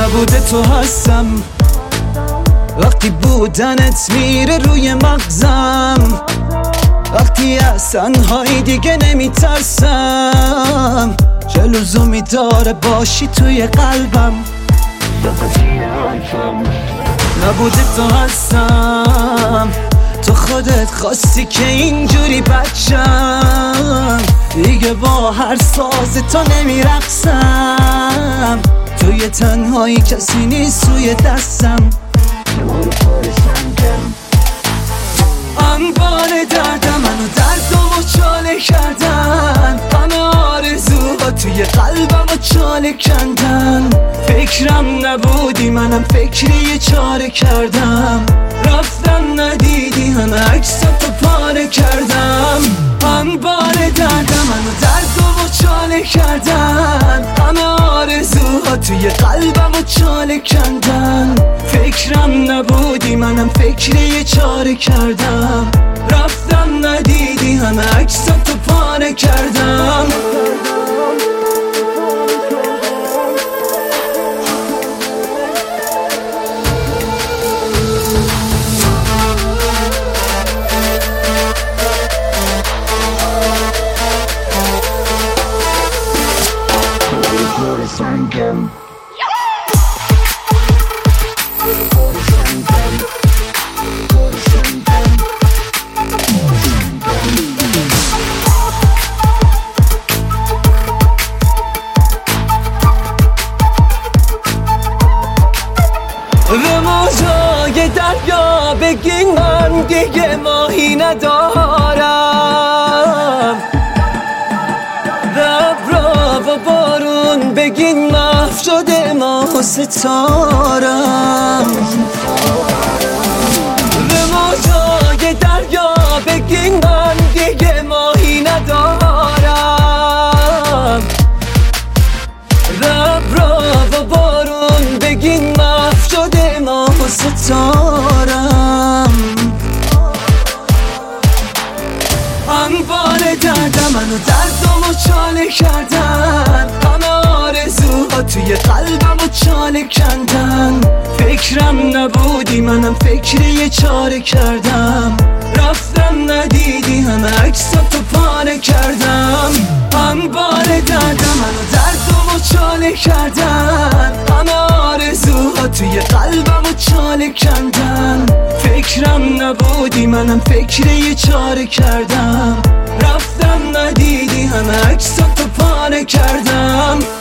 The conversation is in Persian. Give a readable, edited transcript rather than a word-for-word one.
نبوده تو هستم، وقتی بودنت میره روی مغزم، وقتی از تنهایی دیگه نمیترسم، چه لزومی داره باشی توی قلبم. نبوده تو هستم، تو خودت خواستی که اینجوری بچم، دیگه با هر ساز تو نمیرقصم، توی تنهایی کسی نیست روی دستم. انبار دردم منو دردمو چاله کردن، همه آرزوها توی قلبمو چاله کندن، فکرم نبودی منم فکری یه چاره کردم، رفتم ندیدی همه عکساتو پاره کردم. انبار دردم منو دردمو چاله کردن، همه آرزوها توی قلبمو چاله کندن، فکرم نبودی منم فکری یه چاره کردم، رفتم ندیدی همه عکساتو پاره کردم. به موجای دریا بگین من دیگه ماهی ندارم، به ابرا و بارون بگین محو شده ماه و ستارم، به موجای دریا بگین من دیگه ماهی ندارم، به ابرا و بارون بگین محو شده ماه و ستارم. انبار دردم منو دردمو چاله کردن، همه آرزوها توی قلبمو چاله کندن، فکرم نبودی منم فکری یه چاره کردم، رفتم ندیدی همه عکساتو پاره کردم. انبار دردم منو دردمو چاله کردن، همه آرزوها توی قلبمو چاله کندن، فکرم نبودی منم فکری یه چاره کردم، رفتم ندیدی همه عکساتو پاره کردم.